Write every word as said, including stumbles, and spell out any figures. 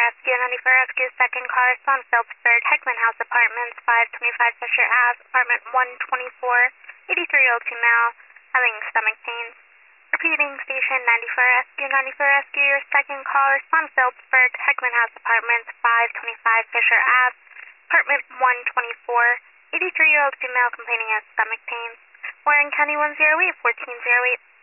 Rescue, ninety-four Rescue, second car, respond Phillipsburg, Heckman House Apartments, five twenty-five Fisher Ave, apartment one twenty-four, eighty-three-year-old female, having stomach pain. Repeating, station ninety-four Rescue, ninety-four Rescue, your second call, respond Phillipsburg, Heckman House Apartments, five twenty-five Fisher Ave, apartment one twenty-four, eighty-three-year-old female complaining of stomach pain. Warren County one zero eight, fourteen oh eight.